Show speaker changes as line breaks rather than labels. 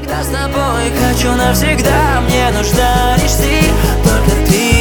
Всегда с тобой, хочу навсегда, мне нужна лишь ты, только ты.